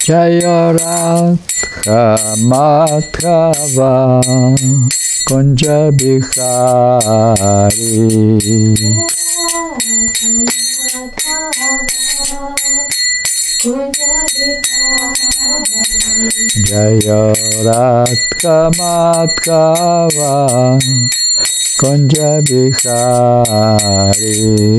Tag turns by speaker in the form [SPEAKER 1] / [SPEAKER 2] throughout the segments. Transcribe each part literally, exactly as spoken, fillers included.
[SPEAKER 1] Jaya Radha Madhava Kunja Bihari Jaya Radha Madhava Kunja Bihari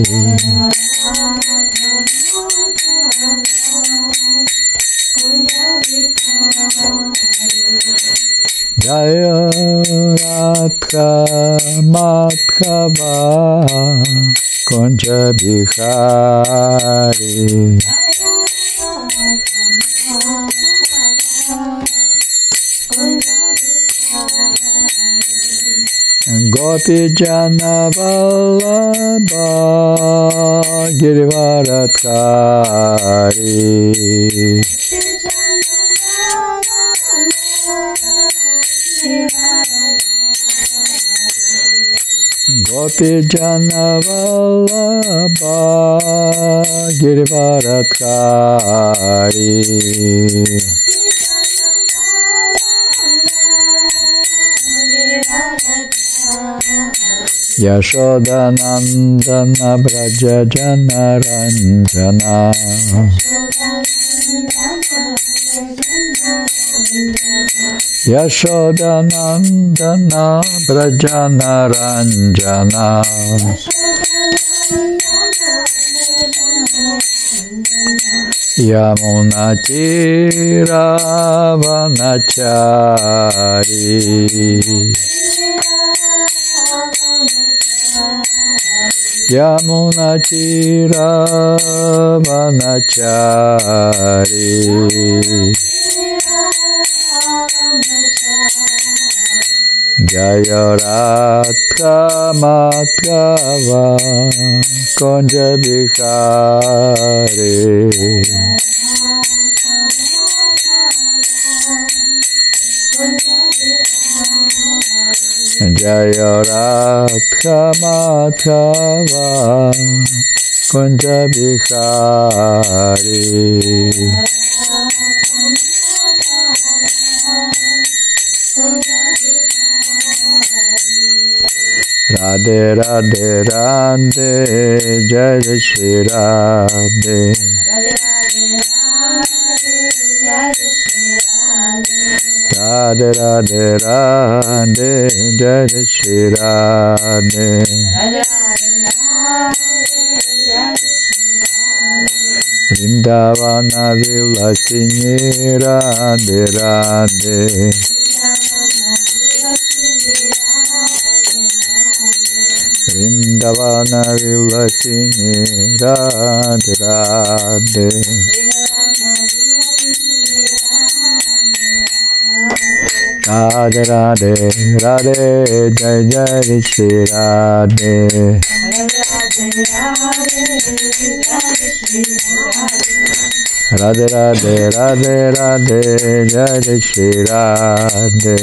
[SPEAKER 1] Jaya Radha Madhava Kunja Bihari Gopi Jana Vallabha Girivaradhari Gopi Jana Vallabha Girivaradhari Yashodanandana Braja Jana Ranjana Yashodanandana Braja Naranjana Yamuna Tira Vanachari Yamuna Tira Vanachari Jaya Radha Madhava Kunja Bihari Jaya Radha Madhava Kunja Bihari Radhe Radhe Radhe Jai Shri Radhe Radhe Radhe Radhe Jai Shri Radhe Vrindavana Vilasini Radhe Radhe Vrindavana Vilasini Radhe Radhe Radhe Radhe Radhe Jai Jai Shri Radhe Radhe Radhe Radhe Radhe Jai Shri Radhe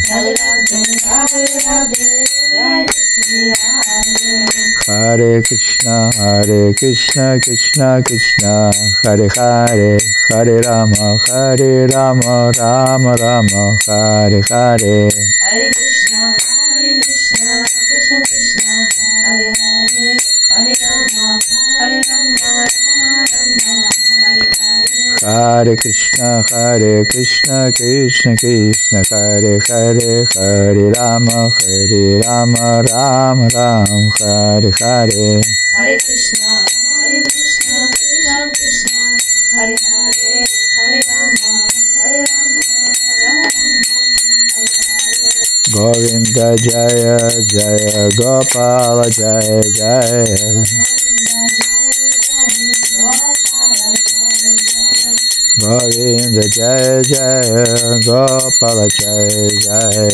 [SPEAKER 1] Hare Krishna Hare Krishna Krishna Krishna Hare Hare Hare Rama Hare Rama Rama Rama Hare Hare
[SPEAKER 2] Hare Krishna Hare Krishna Krishna Krishna Hare Hare Hare Rama Hare Rama Rama Rama Hare Hare
[SPEAKER 1] Hare Krishna Hare Krishna Krishna Krishna Hare Hare Hare Rama Hare Rama Rama Rama Hare Hare
[SPEAKER 2] Hare Krishna Hare Krishna Krishna Krishna Hare Hare Hare Rama Hare Rama Rama
[SPEAKER 1] Govinda Jaya Jaya Gopala Jaya Jaya Govinda Jaya Jaya Gopala Jaya Jaya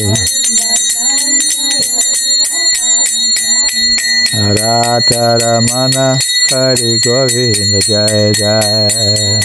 [SPEAKER 1] Radha Ramana Hari Govinda Jaya Jaya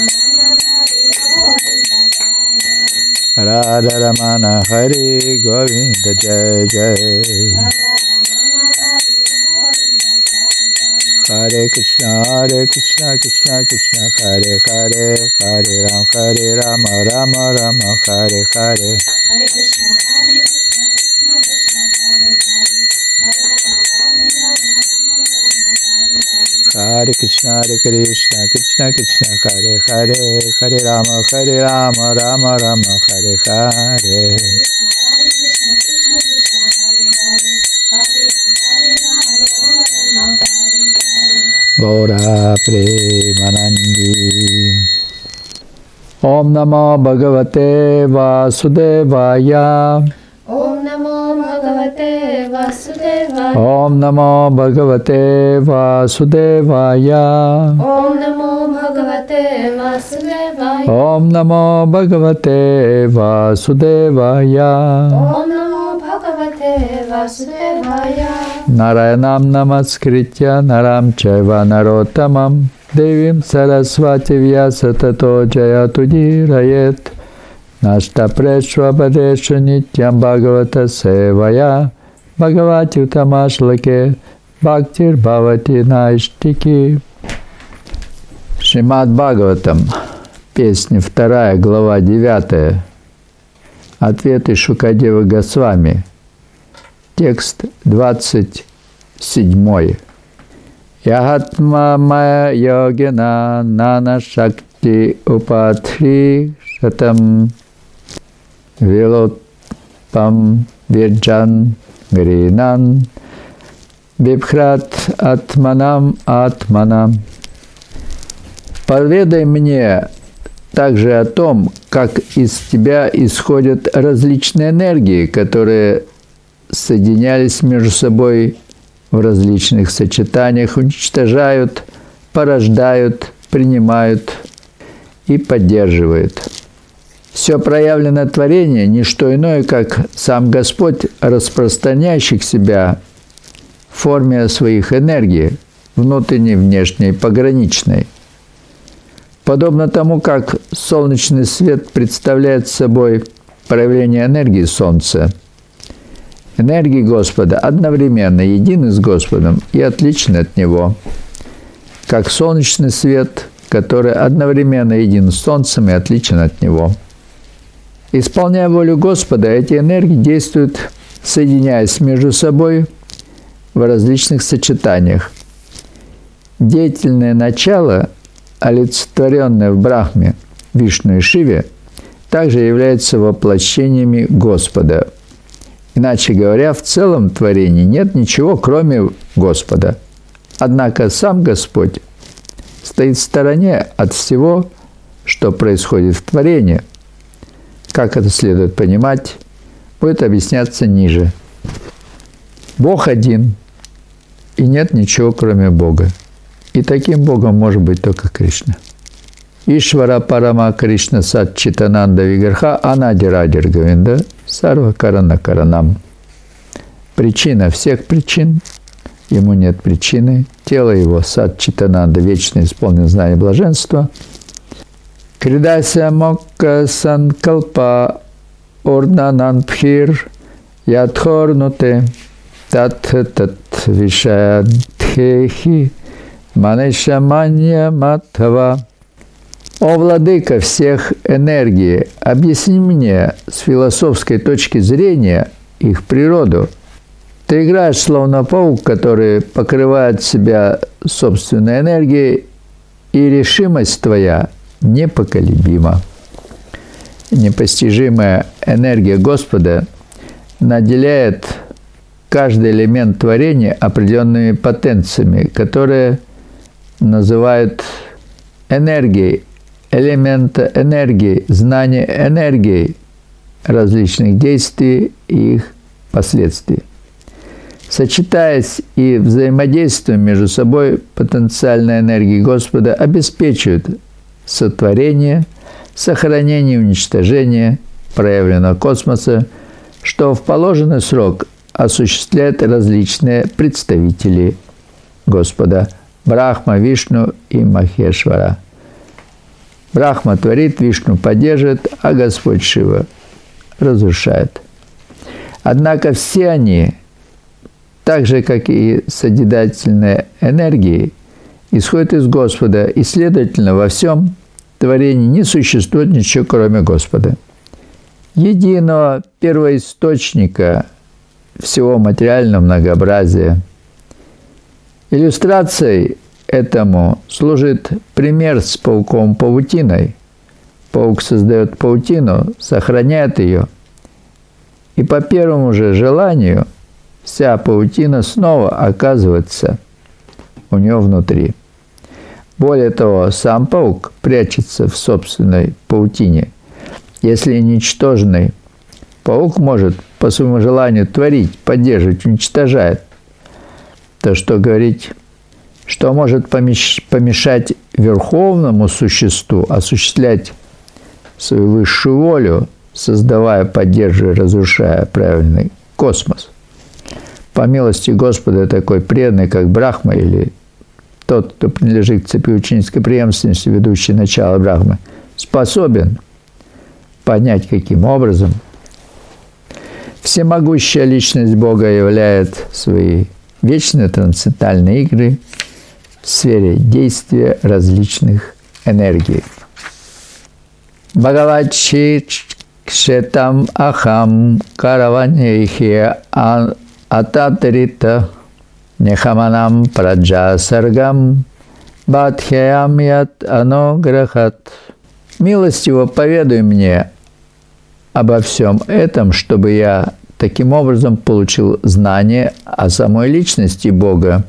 [SPEAKER 1] Radha Ramana Hari Govinda Jaya Jaya Hare Krishna, Hare Krishna, Krishna Krishna, Hare Hare, Hare Ram, Hare Rama, Rama Rama, Hare Hare.
[SPEAKER 2] Hare Krishna, Hare Krishna, Krishna Krishna, Hare Hare, Hare Rama, Hare Rama, Rama Rama, Hare Hare.
[SPEAKER 1] Hare Krishna, Hare Krishna, Krishna Krishna, Hare Hare, Hare Rama, Hare Rama, Rama Rama, Hare Hare.
[SPEAKER 2] Hare Krishna, Krishna Krishna, Hare Hare, Hare Rama, Hare Rama, Rama Rama, Hare Hare.
[SPEAKER 1] Gaura Premanandi. Om Namo Bhagavate Vasudevaya.
[SPEAKER 2] Om Namo Bhagavate Vasudevaya.
[SPEAKER 1] Om Namo Bhagavate Vasudevaya.
[SPEAKER 2] Om Namo Bhagavate Vasudevaya.
[SPEAKER 1] Om Namo Bhagavate Vasudevaya.
[SPEAKER 2] Om Namo Bhagavate Vasudevaya.
[SPEAKER 1] Narayanam Namaskritya Naram Chaiva Narottamam Devim Sarasvati Vyasa Tato Jayatudhirayet Nashta Preshva Padesha Nityam Bhagavata Sevaya Bhagavati Utamashlake Bhaktir Bhavati Naishtiki. Шримад Бхагаватам, песня вторая, глава девятая. Ответы Шукадевы Госвами. Текст двадцать седьмой. Ягатма мая йогина нана шакти упатхри шатам вилотпам вирджан гринан бибхрат атманам атманам. Поведай мне также о том, как из тебя исходят различные энергии, которые соединялись между собой в различных сочетаниях, уничтожают, порождают, принимают и поддерживают. Все проявленное творение – не что иное, как сам Господь, распространяющий себя в форме своих энергий, внутренней, внешней, пограничной. Подобно тому, как солнечный свет представляет собой проявление энергии Солнца, энергии Господа одновременно едины с Господом и отличны от Него, как солнечный свет, который одновременно един с Солнцем и отличен от Него. Исполняя волю Господа, эти энергии действуют, соединяясь между собой в различных сочетаниях. Деятельное начало, олицетворенное в Брахме, Вишну и Шиве, также являются воплощениями Господа. Иначе говоря, в целом творении нет ничего, кроме Господа. Однако сам Господь стоит в стороне от всего, что происходит в творении. Как это следует понимать, будет объясняться ниже. Бог один, и нет ничего, кроме Бога. И таким Богом может быть только Кришна. Ишвара Парама Кришна Сат Читананда Вигарха Анадирадир Говинда Сарва Карана Каранам. Причина всех причин, ему нет причины, тело его Сат Читананда, вечно исполнен знания блаженства. Кридася Мокка Санкалпа Орнананпхир Ядхорнуте Тат Тат Вишадхехи Манешаманья Матхава. О, владыка всех энергий, объясни мне с философской точки зрения их природу. Ты играешь словно паук, который покрывает себя собственной энергией, и решимость твоя непоколебима. Непостижимая энергия Господа наделяет каждый элемент творения определенными потенциями, которые называют энергией, элемента энергии, знания энергии различных действий и их последствий. Сочетаясь и взаимодействуя между собой, потенциальные энергии Господа обеспечивают сотворение, сохранение и уничтожение проявленного космоса, что в положенный срок осуществляют различные представители Господа – Брахма, Вишну и Махешвара. Брахма творит, Вишну поддерживает, а Господь Шива разрушает. Однако все они, так же, как и созидательные энергии, исходит из Господа, и, следовательно, во всем творении не существует ничего, кроме Господа. Единого первоисточника всего материального многообразия. Иллюстрацией этому служит пример с пауком-паутиной. Паук создает паутину, сохраняет ее, и по первому же желанию вся паутина снова оказывается у него внутри. Более того, сам паук прячется в собственной паутине. Если ничтожный паук может по своему желанию творить, поддерживать, уничтожать, то что говорить, что может помешать верховному существу осуществлять свою высшую волю, создавая, поддерживая, разрушая правильный космос. По милости Господа, такой преданный, как Брахма, или тот, кто принадлежит к цепи ученической преемственности, ведущий начало Брахмы, способен понять, каким образом всемогущая личность Бога являет свои вечные трансцендентальные игры в сфере действия различных энергий. Бхагавачи кшетам ахам караваньехи ататрита нехаманам праджа саргам бадхеям ят анограхат. Милостиво поведай мне обо всем этом, чтобы я таким образом получил знание о самой личности Бога.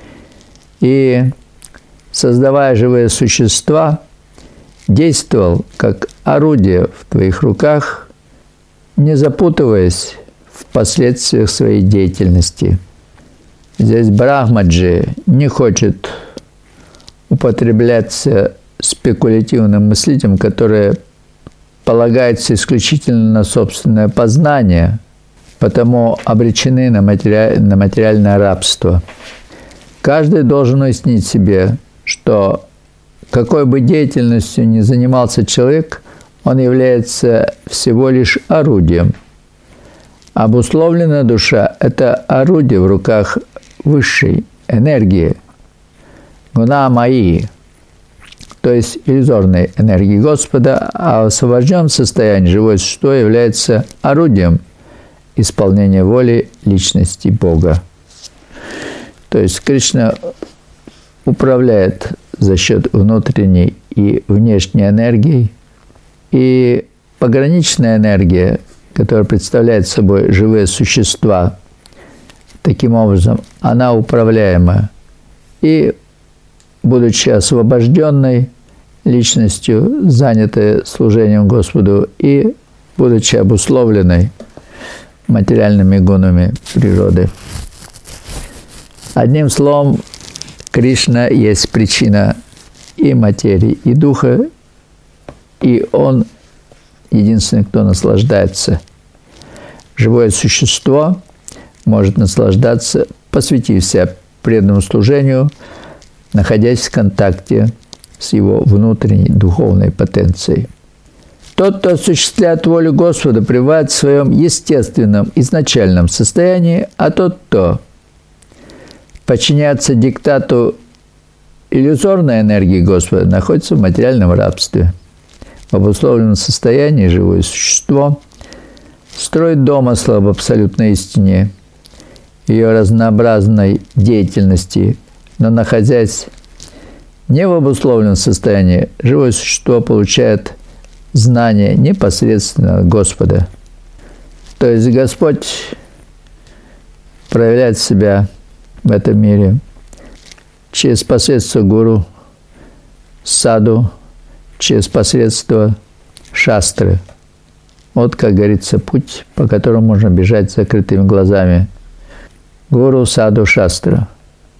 [SPEAKER 1] И, создавая живые существа, действовал как орудие в твоих руках, не запутываясь в последствиях своей деятельности. Здесь Брахмаджи не хочет употребляться спекулятивным мыслителем, которое полагается исключительно на собственное познание, потому обречены на, матери... на материальное рабство. Каждый должен уяснить себе, что какой бы деятельностью ни занимался человек, он является всего лишь орудием. Обусловленная душа – это орудие в руках высшей энергии, гуна-майи, то есть иллюзорной энергии Господа, а в освобожденном состоянии живое существо является орудием исполнения воли личности Бога. То есть Кришна управляет за счет внутренней и внешней энергии, и пограничная энергия, которая представляет собой живые существа, таким образом, она управляема. И, будучи освобожденной личностью, занятой служением Господу, и будучи обусловленной материальными гунами природы. Одним словом, Кришна есть причина и материи, и духа, и Он единственный, кто наслаждается. Живое существо может наслаждаться, посвятив себя преданному служению, находясь в контакте с его внутренней духовной потенцией. Тот, кто осуществляет волю Господа, пребывает в своем естественном, изначальном состоянии, а тот, кто подчиняется диктату иллюзорной энергии Господа, находится в материальном рабстве. В обусловленном состоянии живое существо строит домыслы об абсолютной истине, ее разнообразной деятельности, но, находясь не в обусловленном состоянии, живое существо получает знание непосредственно от Господа. То есть Господь проявляет себя в этом мире через посредство гуру, саду, через посредство шастры. Вот, как говорится, путь, по которому можно бежать с закрытыми глазами. Гуру, саду, шастра.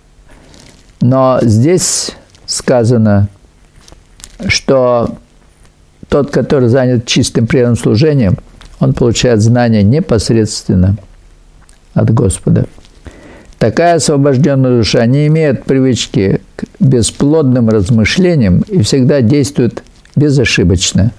[SPEAKER 1] Но здесь сказано, что тот, который занят чистым преданным служением, он получает знания непосредственно от Господа. Такая освобожденная душа не имеет привычки к бесплодным размышлениям и всегда действует безошибочно.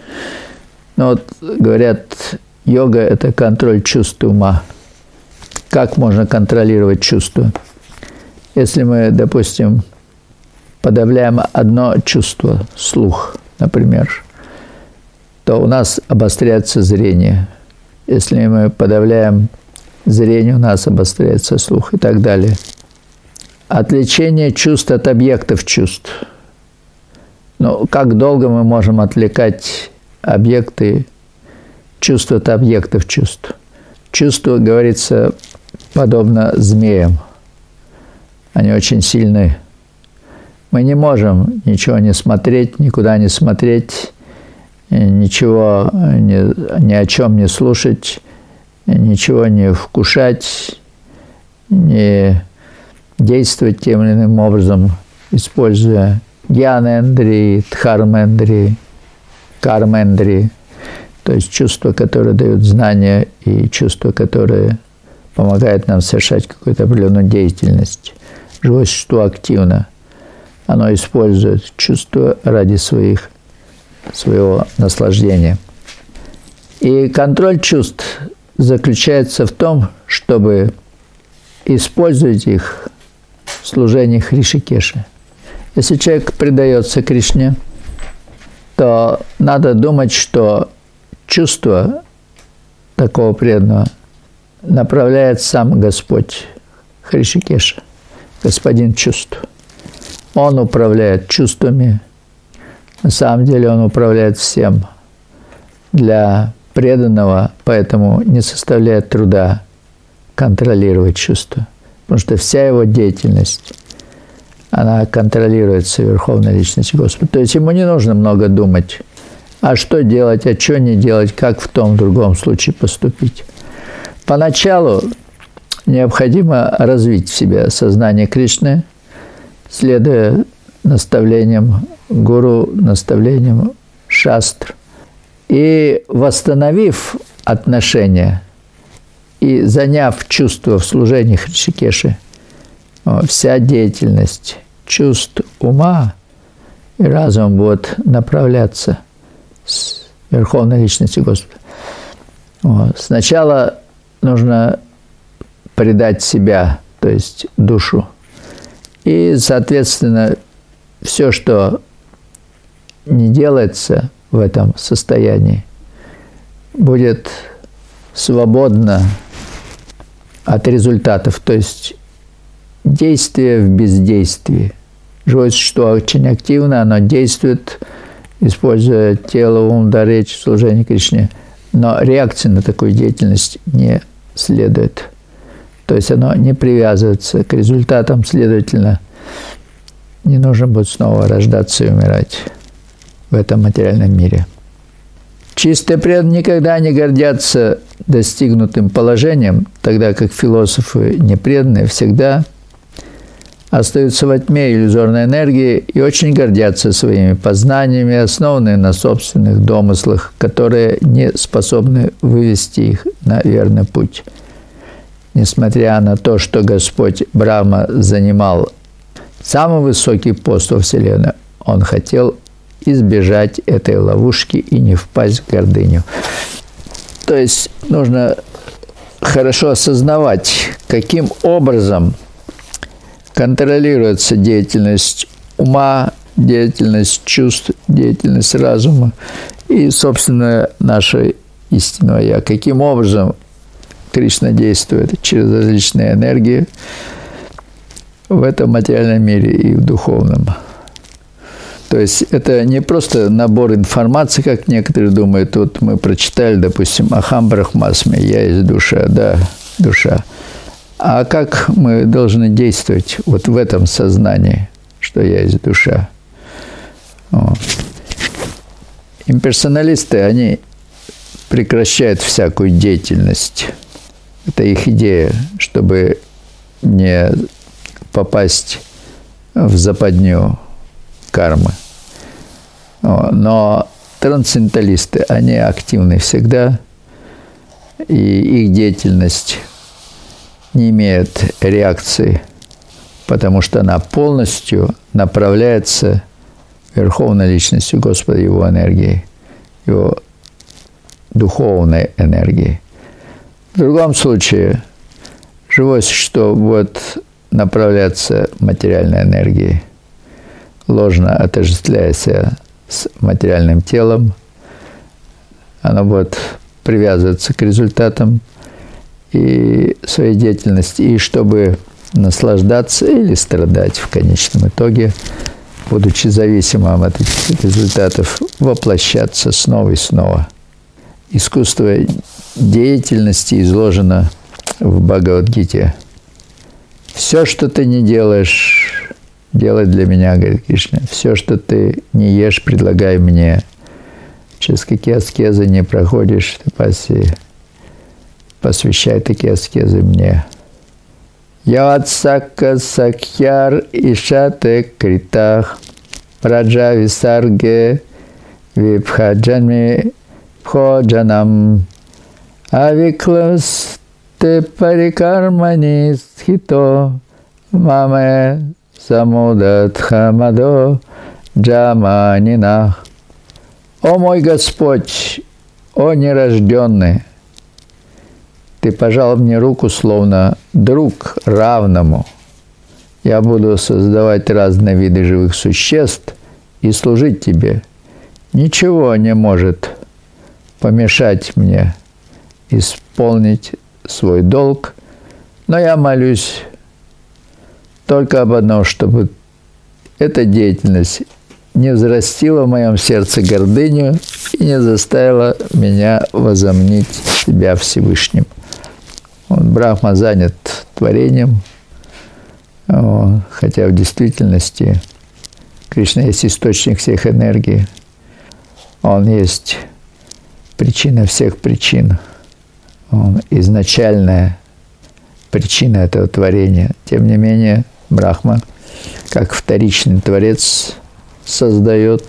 [SPEAKER 1] Но вот говорят, йога – это контроль чувств ума. Как можно контролировать чувства? Если мы, допустим, подавляем одно чувство, слух, например, то у нас обостряется зрение. Если мы подавляем зрение, у нас обостряется слух и так далее. Отвлечение чувств от объектов чувств. Ну, как долго мы можем отвлекать объекты, чувства от объектов чувств? Чувства, говорится, подобно змеям. Они очень сильны. Мы не можем ничего не смотреть, никуда не смотреть, ничего ни, ни о чем не слушать, ничего не вкушать, не действовать тем или иным образом, используя гьяна-эндри, дхарма-эндри, карма-эндри, то есть чувства, которые дают знания, и чувства, которые помогают нам совершать какую-то определенную деятельность. Живое существо активно. Оно использует чувства ради своих, своего наслаждения. И контроль чувств заключается в том, чтобы использовать их в служении Хришикеше. Если человек предается Кришне, то надо думать, что чувство такого преданного направляет сам Господь Хришикеша, Господин чувств. Он управляет чувствами. На самом деле Он управляет всем. Для преданного поэтому не составляет труда контролировать чувства. Потому что вся его деятельность, она контролируется Верховной Личностью Господа. То есть ему не нужно много думать, а что делать, а что не делать, как в том, в другом случае поступить. Поначалу необходимо развить в себе сознание Кришны, следуя наставлениям гуру, наставлениям шастр. И восстановив отношения и заняв чувство в служении Хришикеши, вся деятельность чувств, ума и разума будет направляться с Верховной Личностью Господа. Вот. Сначала нужно предать себя, то есть душу. И, соответственно, все, что не делается в этом состоянии, будет свободно от результатов, то есть действие в бездействии. Живое существо очень активно, оно действует, используя тело, ум, да, речь в служении Кришне, но реакции на такую деятельность не следует. То есть оно не привязывается к результатам, следовательно, не нужно будет снова рождаться и умирать в этом материальном мире. Чистые преданные никогда не гордятся достигнутым положением, тогда как философы непреданные всегда остаются во тьме иллюзорной энергии и очень гордятся своими познаниями, основанные на собственных домыслах, которые не способны вывести их на верный путь. Несмотря на то, что Господь Брахма занимал самый высокий пост во Вселенной, Он хотел избежать этой ловушки и не впасть в гордыню. То есть нужно хорошо осознавать, каким образом контролируется деятельность ума, деятельность чувств, деятельность разума и, собственно, наше истинное Я. Каким образом Кришна действует через различные энергии в этом материальном мире и в духовном. То есть это не просто набор информации, как некоторые думают. Вот мы прочитали, допустим, «Ахам Брахмасми», «Я есть душа», да, душа. А как мы должны действовать вот в этом сознании, что я есть душа? О. Имперсоналисты, они прекращают всякую деятельность. Это их идея, чтобы не попасть в западню кармы. О. Но трансценденталисты, они активны всегда, и их деятельность не имеет реакции, потому что она полностью направляется Верховной Личностью Господа, Его энергией, Его духовной энергией. В другом случае живое существо будет направляться материальной энергией. ложно отождествляя себя с материальным телом, оно будет привязываться к результатам и своей деятельности, и чтобы наслаждаться или страдать в конечном итоге, будучи зависимым от этих результатов, воплощаться снова и снова. Искусство деятельности изложено в Бхагавад-гите. «Все, что ты не делаешь, делай для меня, — говорит Кришна. Все, что ты не ешь, предлагай мне. Через какие аскезы не проходишь, ты паси, посвящай такие аскезы мне. Яватсака сакьяр ишате критах праджа висарге випхаджанми пходжанам авиклас те парикармани схито маме самудатхамадо джаманинах». «О мой Господь, о нерожденный, ты пожал мне руку, словно друг равному. Я буду создавать разные виды живых существ и служить тебе. Ничего не может помешать мне исполнить свой долг, но я молюсь только об одном, чтобы эта деятельность не взрастила в моем сердце гордыню и не заставила меня возомнить себя Всевышним». Вот, Брахма занят творением, вот, хотя в действительности Кришна есть источник всех энергий, Он есть причина всех причин, Он изначальная причина этого творения. Тем не менее, Брахма, как вторичный творец, создает,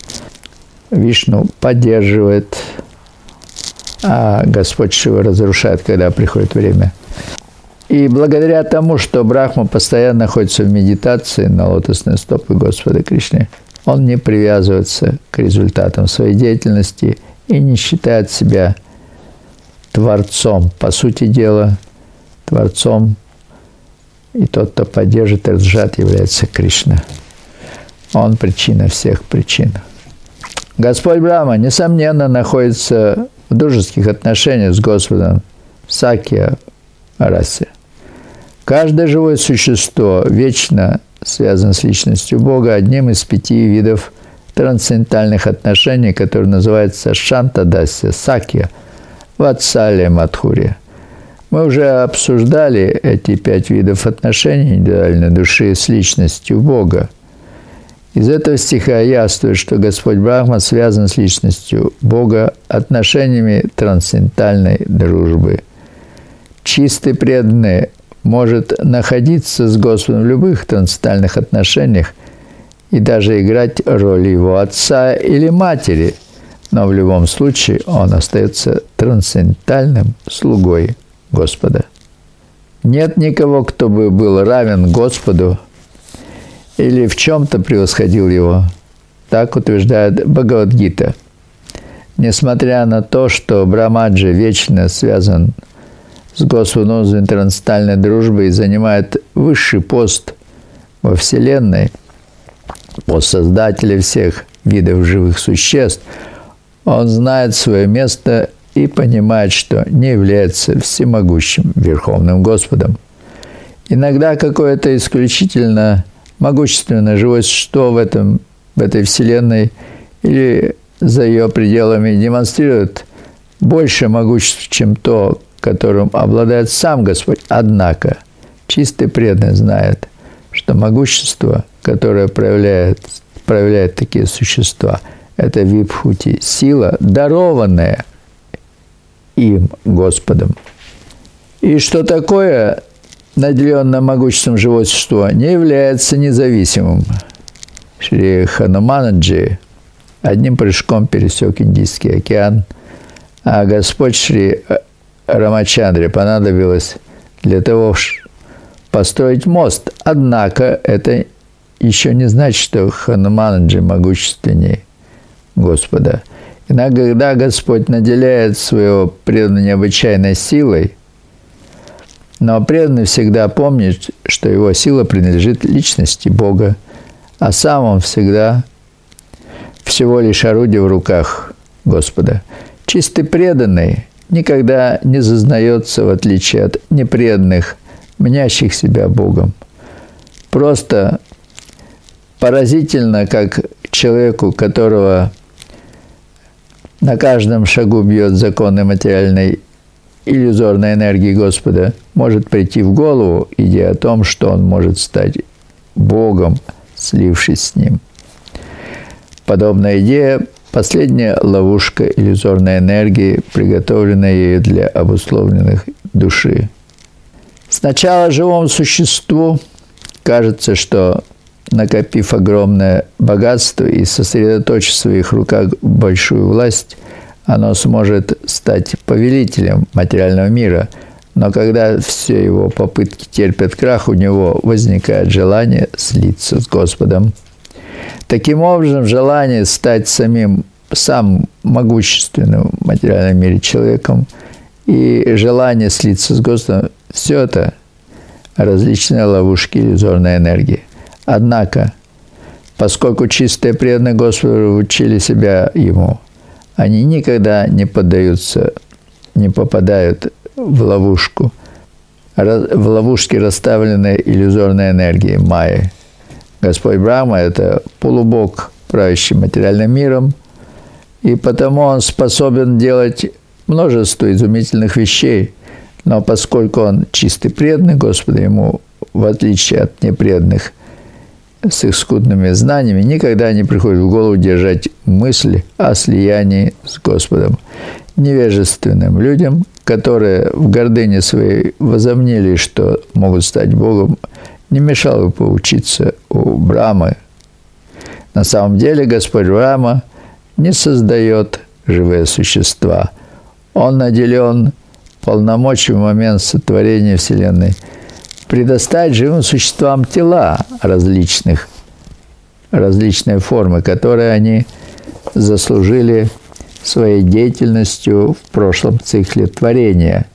[SPEAKER 1] Вишну поддерживает, а Господь Шива разрушает, когда приходит время. И благодаря тому, что Брахма постоянно находится в медитации на лотосные стопы Господа Кришны, он не привязывается к результатам своей деятельности и не считает себя творцом. По сути дела, творцом и тот, кто поддержит и разрушает, является Кришна. Он причина всех причин. Господь Брахма, несомненно, находится в дружеских отношениях с Господом Сакья Расе. Каждое живое существо вечно связано с личностью Бога одним из пяти видов трансцендентальных отношений, которые называются Шантадасья, Сакья, Ватсалия, Мадхурья. Мы уже обсуждали эти пять видов отношений индивидуальной души с личностью Бога. Из этого стиха яствует, что Господь Брахма связан с личностью Бога отношениями трансцендентальной дружбы. Чистый преданный может находиться с Господом в любых трансцендентальных отношениях и даже играть роль его отца или матери, но в любом случае он остается трансцендентальным слугой Господа. Нет никого, кто бы был равен Господу или в чем-то превосходил его. Так утверждает Бхагавад-гита. Несмотря на то, что Брахмаджи вечно связан с Господом в трансцендентальной дружбой и занимает высший пост во Вселенной, пост Создателя всех видов живых существ, он знает свое место и понимает, что не является всемогущим Верховным Господом. Иногда какое-то исключительно могущественное живое существо в, этом, в этой Вселенной или за ее пределами демонстрирует больше могущества, чем то, которым обладает сам Господь. Однако чистый преданный знает, что могущество, которое проявляет, проявляет такие существа, это вибхути, сила, дарованная им, Господом. И что такое наделенное могуществом живое существо не является независимым. Шри Хануманаджи одним прыжком пересек Индийский океан, а Господь Шри Рамачандре понадобилось для того, чтобы построить мост. Однако это еще не значит, что Хануманаджи могущественнее Господа. Иногда Господь наделяет своего преданного необычайной силой, но преданный всегда помнит, что его сила принадлежит личности Бога, а сам он всегда всего лишь орудие в руках Господа. Чистый преданный никогда не зазнается, в отличие от непреданных, мнящих себя Богом. Просто поразительно, как человеку, которого на каждом шагу бьет законы материальной иллюзорной энергии Господа, может прийти в голову идея о том, что он может стать Богом, слившись с Ним. Подобная идея – последняя ловушка иллюзорной энергии, приготовленная ею для обусловленных души. Сначала живому существу кажется, что, накопив огромное богатство и сосредоточив в своих руках большую власть, оно сможет стать повелителем материального мира. Но когда все его попытки терпят крах, у него возникает желание слиться с Господом. Таким образом, желание стать самим, самым могущественным в материальном мире человеком и желание слиться с Господом – все это различные ловушки иллюзорной энергии. Однако, поскольку чистые преданные Господу учили себя Ему, они никогда не поддаются, не попадают в ловушку, в ловушки, расставленной иллюзорной энергией майи. Господь Брахма – это полубог, правящий материальным миром, и потому он способен делать множество изумительных вещей, но поскольку он чистый преданный Господу, ему, в отличие от непреданных, с их скудными знаниями, никогда не приходит в голову держать мысли о слиянии с Господом. Невежественным людям, которые в гордыне своей возомнили, что могут стать Богом, не мешало бы поучиться у Брахмы. На самом деле Господь Брахма не создает живые существа. Он наделен полномочиями в момент сотворения Вселенной предоставить живым существам тела различных, различные формы, которые они заслужили своей деятельностью в прошлом цикле творения.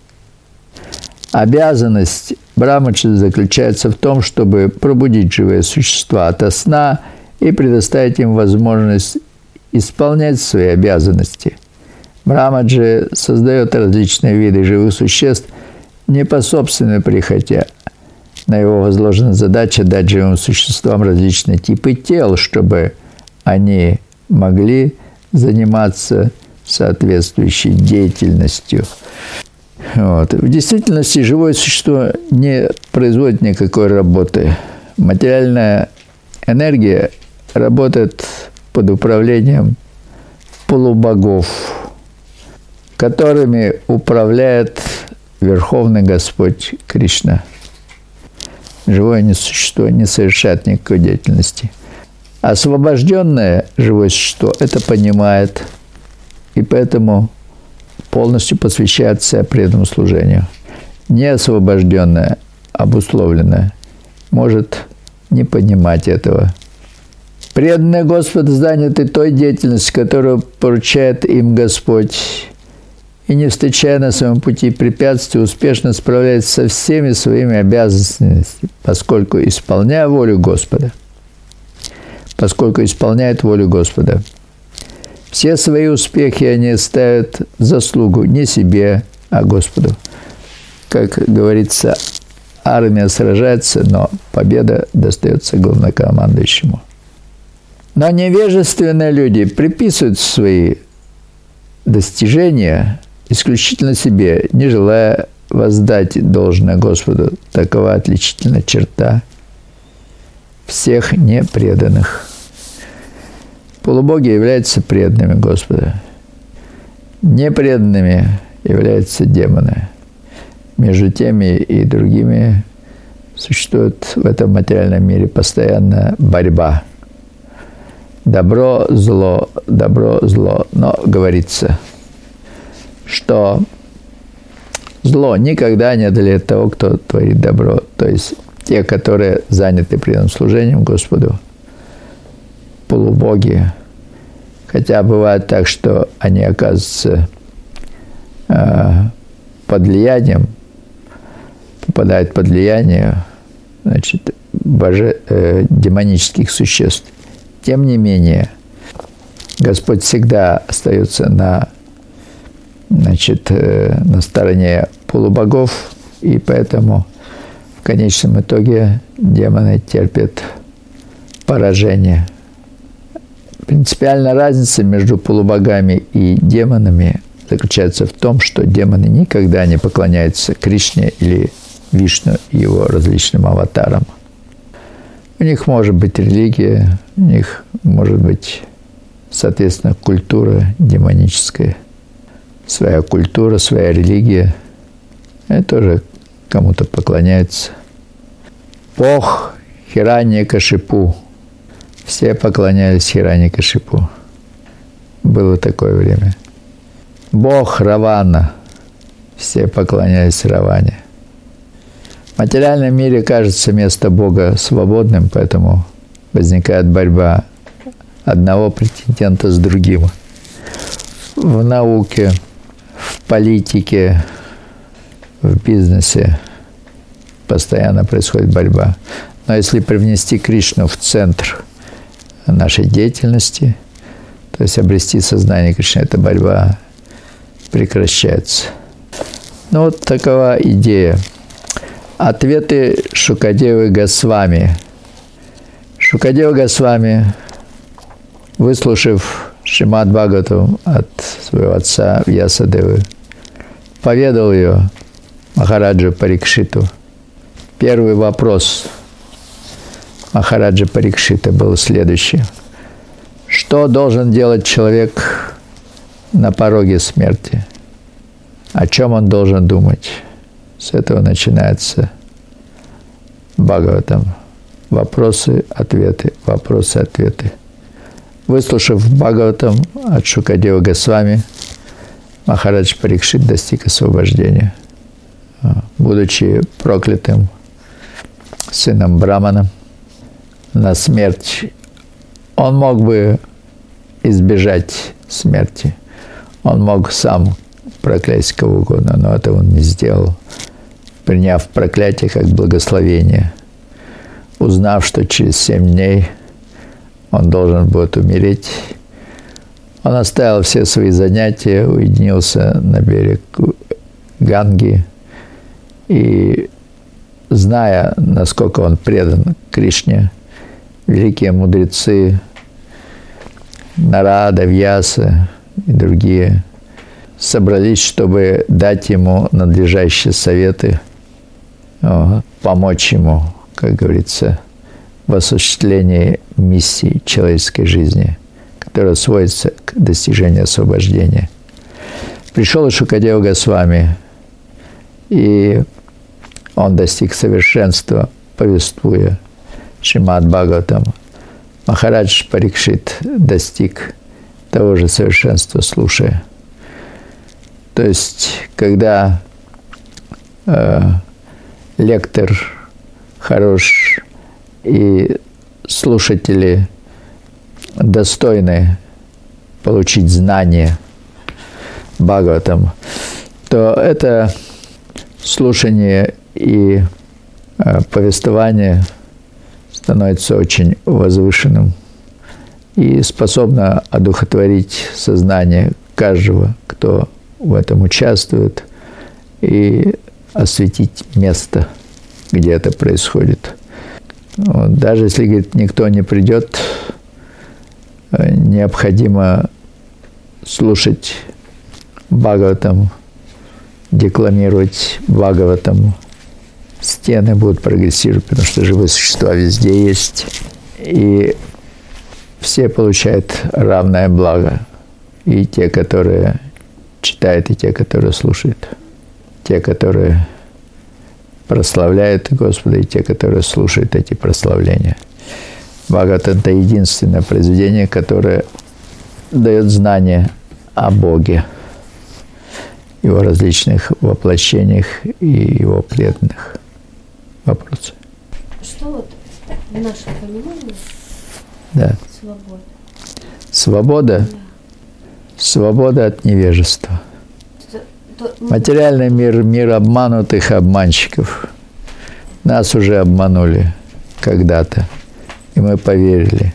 [SPEAKER 1] Обязанность Брахмачи заключается в том, чтобы пробудить живые существа ото сна и предоставить им возможность исполнять свои обязанности. Брахмаджи создает различные виды живых существ не по собственной прихоти. На его возложена задача дать живым существам различные типы тел, чтобы они могли заниматься соответствующей деятельностью. Вот. В действительности живое существо не производит никакой работы. Материальная энергия работает под управлением полубогов, которыми управляет Верховный Господь Кришна. Живое существо не совершает никакой деятельности. Освобожденное живое существо это понимает, и поэтому полностью посвящает себя преданному служению. Неосвобожденное, обусловленное, может не понимать этого. Преданные Господу заняты той деятельностью, которую поручает им Господь, и, не встречая на своем пути препятствий, успешно справляется со всеми своими обязанностями, поскольку исполняя волю Господа. Поскольку исполняет волю Господа. Все свои успехи они ставят в заслугу не себе, а Господу. Как говорится, армия сражается, но победа достается главнокомандующему. Но невежественные люди приписывают свои достижения исключительно себе, не желая воздать должное Господу. Такова отличительная черта всех непреданных. Полубоги являются преданными Господа. Непреданными являются демоны. Между теми и другими существует в этом материальном мире постоянная борьба. Добро, зло, добро, зло. Но говорится, что зло никогда не одолеет того, кто творит добро. То есть те, которые заняты преданным служением Господу, полубоги. Хотя бывает так, что они оказываются э, под влиянием, попадают под влияние, значит, боже, э, демонических существ. Тем не менее, Господь всегда остается на, значит, э, на стороне полубогов, и поэтому в конечном итоге демоны терпят поражение. Принципиальная разница между полубогами и демонами заключается в том, что демоны никогда не поклоняются Кришне или Вишну и его различным аватарам. У них может быть религия, у них может быть, соответственно, культура демоническая, своя культура, своя религия. И тоже кому-то поклоняются. Бог Хираньякашипу. Все поклонялись Хираньякашипу. Было такое время. Бог Равана. Все поклонялись Раване. В материальном мире кажется место Бога свободным, поэтому возникает борьба одного претендента с другим. В науке, в политике, в бизнесе постоянно происходит борьба. Но если привнести Кришну в центр нашей деятельности, то есть обрести сознание Кришны, эта борьба прекращается. Ну вот такова идея. Ответы Шукадевы Госвами. Шукадева Госвами, выслушав Шримад Бхагаватам от своего отца Вьясадевы, поведал ее Махараджа Парикшиту. Первый вопрос Махараджа Парикшита был следующий. Что должен делать человек на пороге смерти? О чем он должен думать? С этого начинается Бхагаватам. Вопросы, ответы, вопросы, ответы. Выслушав Бхагаватам от Шукадева Госвами, Махарадж Парикшит достиг освобождения. Будучи проклятым сыном Брамана на смерть, он мог бы избежать смерти. Он мог сам проклясть кого угодно, но этого он не сделал, приняв проклятие как благословение, узнав, что через семь дней он должен будет умереть. Он оставил все свои занятия, уединился на берег Ганги и, зная, насколько он предан Кришне, великие мудрецы Нарада, Вьяса и другие собрались, чтобы дать ему надлежащие советы, помочь ему, как говорится, в осуществлении миссии человеческой жизни, которая сводится к достижению освобождения. Пришел Шукадева Госвами, и он достиг совершенства, повествуя Шримад Бхагаватам. Махарадж Парикшит достиг того же совершенства, слушая. То есть, когда э, лектор хорош и слушатели достойны получить знания Бхагаватам, то это слушание и э, повествование становится очень возвышенным и способно одухотворить сознание каждого, кто в этом участвует, и осветить место, где это происходит. Вот, даже если, говорит, никто не придет, необходимо слушать Бхагаватам, декламировать Бхагаватам. Стены будут прогрессировать, потому что живые существа везде есть. И все получают равное благо. И те, которые читают, и те, которые слушают. Те, которые прославляют Господа, и те, которые слушают эти прославления. Бхагаватам – это единственное произведение, которое дает знание о Боге, его различных воплощениях и его преданных. Вопросы?
[SPEAKER 2] Что вот в нашем понимании
[SPEAKER 1] да.
[SPEAKER 2] свобода?
[SPEAKER 1] Свобода?
[SPEAKER 2] Да.
[SPEAKER 1] Свобода от невежества.
[SPEAKER 2] То, то, ну,
[SPEAKER 1] материальный мир – мир обманутых обманщиков. Нас уже обманули. когда-то, и мы поверили.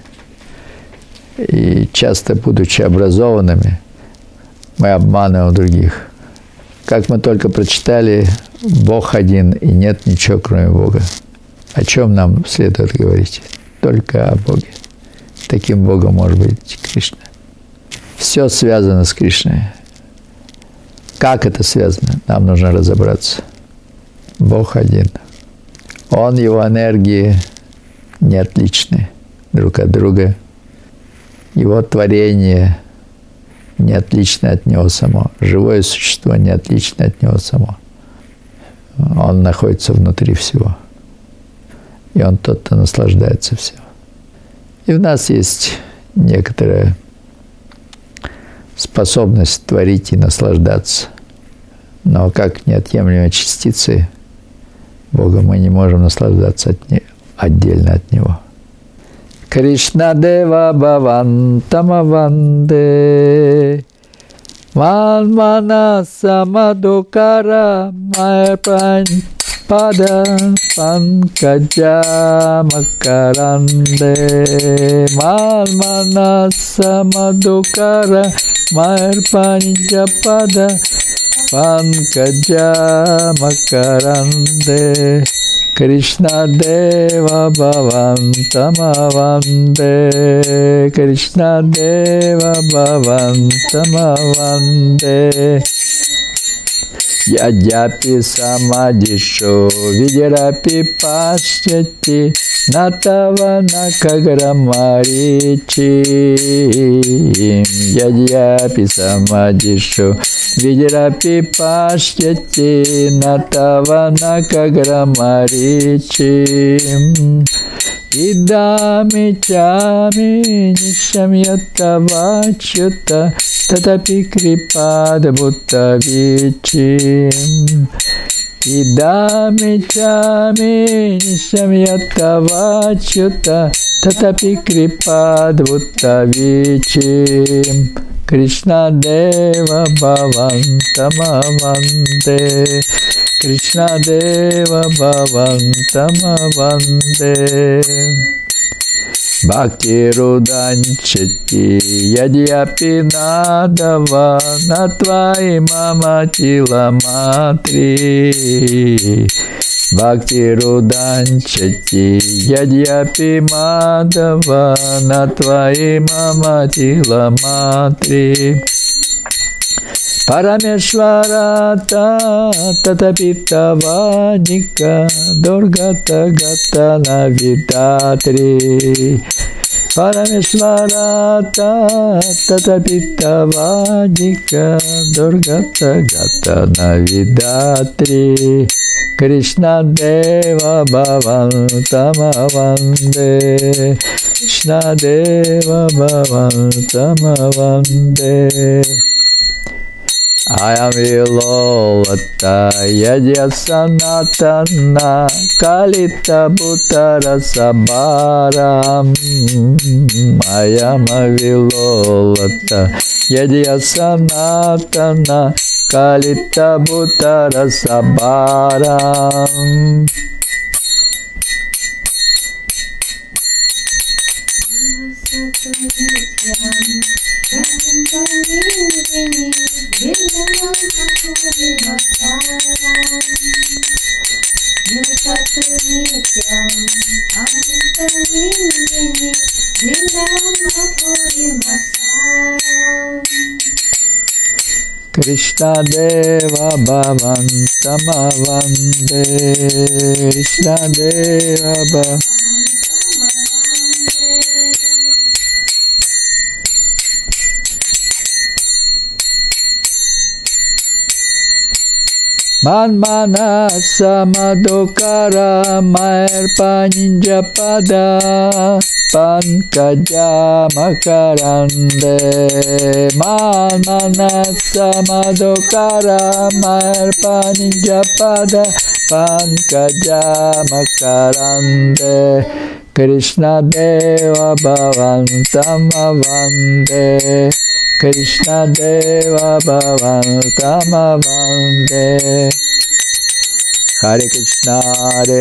[SPEAKER 1] И часто, будучи образованными, мы обманываем других. Как мы только прочитали «Бог один, и нет ничего, кроме Бога». О чем нам следует говорить? Только о Боге. Таким Богом может быть Кришна. Все связано с Кришной. Как это связано? Нам нужно разобраться. Бог один. Он, его энергии не отличны друг от друга. Его творение не отлично от него само. Живое существо не отлично от него само. Он находится внутри всего. И он тот, кто наслаждается всем. И в нас есть некоторая способность творить и наслаждаться. Но как неотъемлемой частицы Бога мы не можем наслаждаться от не, отдельно от Него. Кришна Дева Бхаван Тамаванде Ванмана Самадукара Майпань Пада Панкаджа Макаранде Ванмана Самадукара Майпанья Пада Панкаджа Макаранде Кришна Дева Бхаван Тамаванде Кришна Дева Бхаван Тамаванде Ядяпи самадишу видирапи пашчати натава накаграмаричи Ядяпи самадишу видирапи пашчати натава накаграмаричи Идами чами нишамьятавачута татапи крипада буттавичим Идами чами нишамьятавачута татапи крипада буттавичим Кришна Дева Бхаван Тамаванде Кришна Дева Бхаван Тамаванде Бхакти Руданчати Ядьяпи Надава Натваи Мама Тиламатри Бхакти Руданчати Ядьяпи Мадава Натваи Мама Тиламатри Парамешварата Татапитава Ника Дургата Гатана Видатри Парамешварата Татапитава Ника Дургата Гатана Видатри Кришна Дева Бхаван Тамаванде Кришна Дева Бхаван Тамаванде Аямилолата ядья санатана калита бутара сабарам Аямавилолата ядья санатана калита бутара сабарам Кришна Дева Бхаван Тамаванде Кришна Дева Бхаван Manmana samadokara maer panjapada pankaja makarande Manmana samadokara maer panjapada pankaja makarande Krishna Deva Bhavan Tamavande Krishna Deva Bhavan Tamavande Hare Krishna Hare Krishna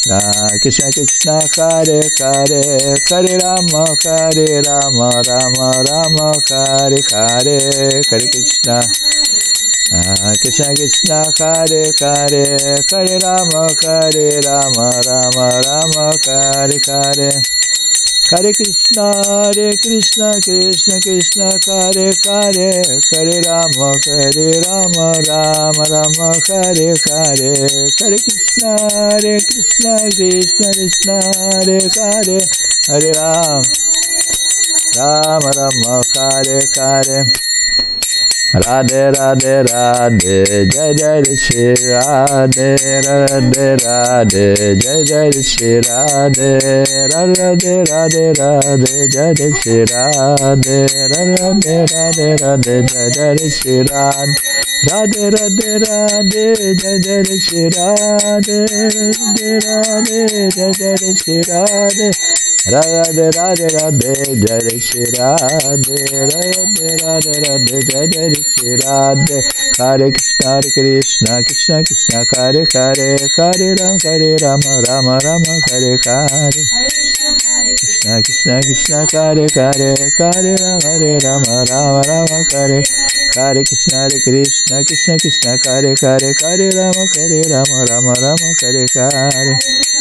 [SPEAKER 1] Krishna, Krishna Krishna, Hare Hare, Hare Rama, Hare Rama, Rama Rama, Hare Hare, Hare Krishna. Krishna Krishna, Hare Hare, Hare Rama, Hare Rama, Rama Rama, Hare Hare. Hare Krishna, Hare Krishna, Krishna Krishna, Hare Hare, Hare Rama, Hare Rama, Rama Rama, Hare Hare. Hare Krishna, Hare Krishna, Krishna Krishna, Hare Hare, Hare Rama, Rama Rama, Hare Hare. Radhe Radhe Radhe, Jai Jai Shri Radhe, Radhe Radhe, Jai Jai Shri Radhe, Radhe Radhe Radhe, Jai Jai Shri Radhe, Radhe Radhe Radhe, Jai Jai Shri Radhe, Radhe Radhe Radhe, Jai Jai Shri Radhe, Radhe Radhe, Jai Jai Shri Radhe. Radhe Radhe Radhe, Jai Shri Radhe, Radhe Radhe Radhe, Jai Jai Shri Radhe. Hare Krishna, Hare Krishna, Krishna Krishna, Hare Hare, Hare Rama, Hare Rama, Rama Rama, Hare Hare. Krishna Krishna, Krishna Hare Hare, Hare Rama, Hare Rama, Rama Rama, Hare. Hare Krishna, Hare Krishna, Krishna Krishna, Hare Hare, Hare Rama, Hare Rama, Rama Rama, Hare Hare.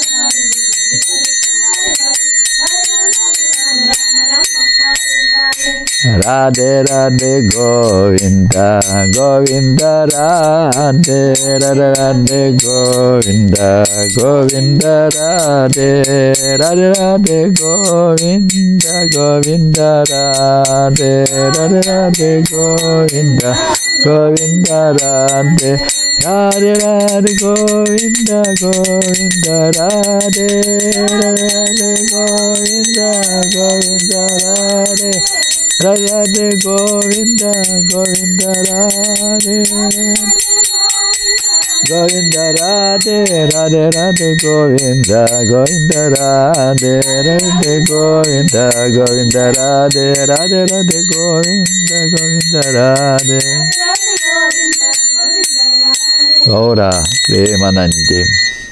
[SPEAKER 1] Radhe Radhe Govinda, Govinda Radhe, Radhe Radhe Govinda, Govinda Radhe, Radhe Radhe Govinda, Govinda Radhe, Radhe Radhe Govinda, Govinda Radhe, Radhe Radhe Govinda, Govinda Radhe, Radhe Radhe Govinda, Govinda Radhe. Radhe Govinda, Govinda Radhe, Govinda Radhe, Radhe Radhe Govinda, Govinda Radhe, Radhe Govinda, Govinda Radhe, Radhe Radhe Govinda, Govinda Radhe. Gaura Premanande.